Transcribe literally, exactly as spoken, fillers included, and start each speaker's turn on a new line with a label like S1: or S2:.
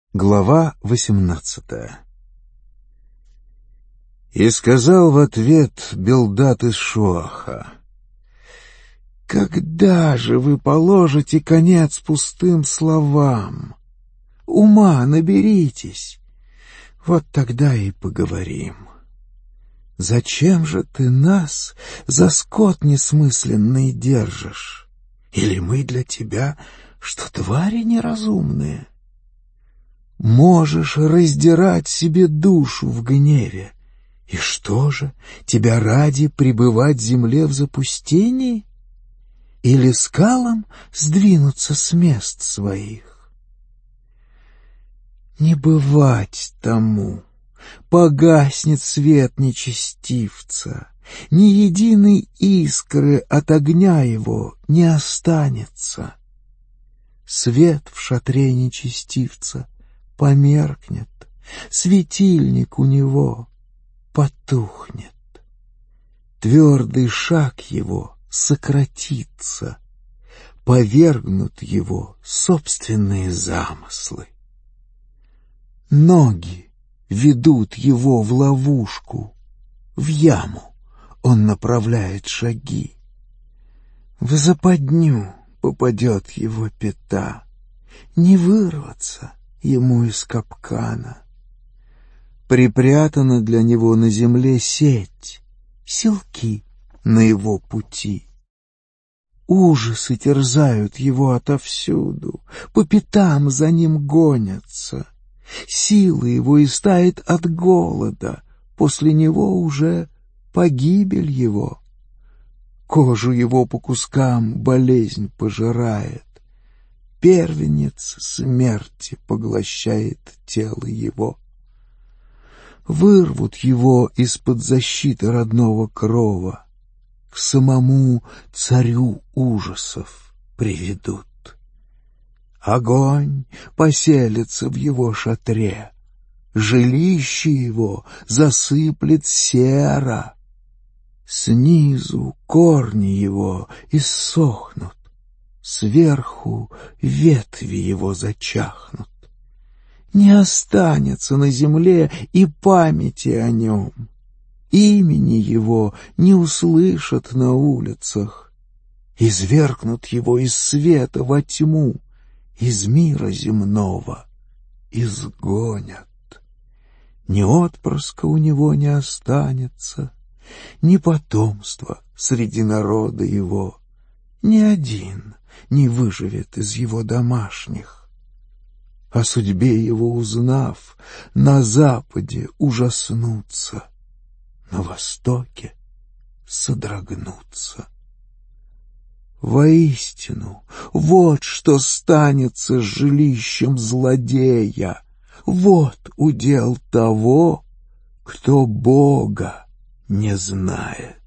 S1: Глава восемнадцатая. И сказал в ответ Билдад из Шуаха: «Когда же вы положите конец пустым словам? Ума наберитесь, вот тогда и поговорим. Зачем же ты нас за скот несмысленный держишь? Или мы для тебя, что твари неразумные? Можешь раздирать себе душу в гневе, и что же, тебя ради пребывать земле в запустении? Или скалам сдвинуться с мест своих? Не бывать тому, погаснет свет нечестивца, ни единой искры от огня его не останется. Свет в шатре нечестивца померкнет, светильник у него потухнет. Твердый шаг его сократится, повергнут его собственные замыслы. Ноги ведут его в ловушку, в яму он направляет шаги. В западню попадет его пята, не вырваться ему из капкана. Припрятана для него на земле сеть, селки на его пути. Ужасы терзают его отовсюду, по пятам за ним гонятся. Сила его истает от голода, после него уже погибель его. Кожу его по кускам болезнь пожирает, первенец смерти поглощает тело его. Вырвут его из-под защиты родного крова, к самому царю ужасов приведут. Огонь поселится в его шатре, жилище его засыплет сера. Снизу корни его иссохнут, сверху ветви его зачахнут. Не останется на земле и памяти о нем, имени его не услышат на улицах. Извергнут его из света во тьму, из мира земного изгонят. Ни отпрыска у него не останется, ни потомства среди народа его, ни один не выживет из его домашних. О судьбе его узнав, на западе ужаснутся, на востоке содрогнутся. Воистину, вот что станется с жилищем злодея, вот удел того, кто Бога не знает.